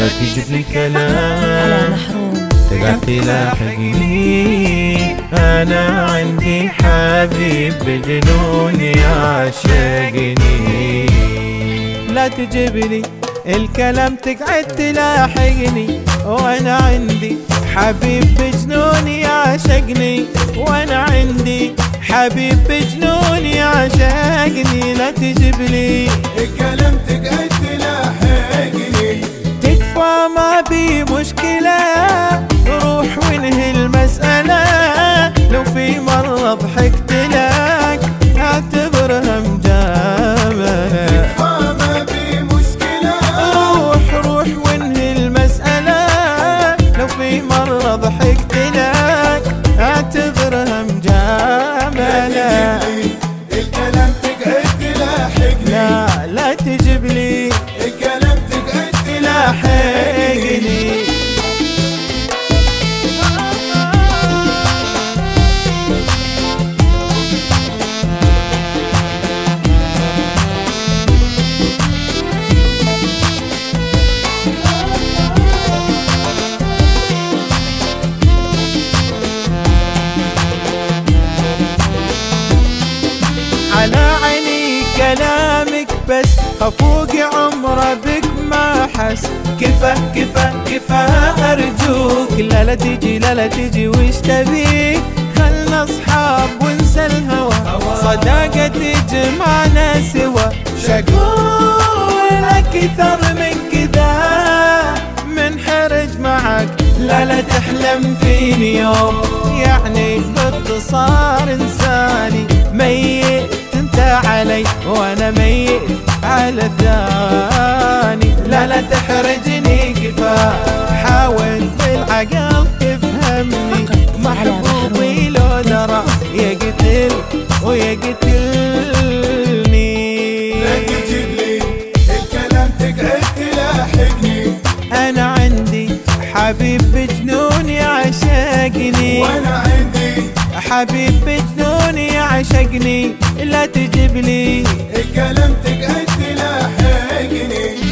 لا تجيب لي على كلام محروم تقعد تلاحقني. أنا عندي حبيب بجنون يعشقني. لا تجيب لي الكلام تقعد تلاحقني، وانا عندي حبيب بجنون يعشقني. وانا عندي حبيب بجنون يعشقني. لا تجيب لي الكلام تقعد تلاحقني. تكفى ما بي مشكلة، روح وانهي المسألة. لو في مرة ضحكت لك اعتبرها مجاملة. تكفى ما بي مشكلة، روح وانهي المسألة. لو في مرة ضحكت لك اعتبرها مجاملة. الكلام تقعد تلاحقني. لا تجيب لي الكلام تقعد تلاحقني. على عيني كلامك بس افوق عمره بك ما حس. كفى ارجوك، لا تجي لا تجي وش تبيك. خلنا اصحاب ونسى الهوى، صداقة تجمعنا سوا. شقول اكثر من كذا منحرج معك. لا تحلم فيني يوم، يعني باختصار انساني. ميت انت علي وانا ميت على الثاني. لا تحرجني كفاية، حاول بالعقل تفهمني. محبوبي لو درى يقتل ويقتلني. لا تجيب لي الكلام تقعد تلاحقني. انا عندي حبيب بجنون يعشقني. وانا عندي حبيب بجنون يعشقني. لا تجيب لي الكلام تقعد تلاحقني.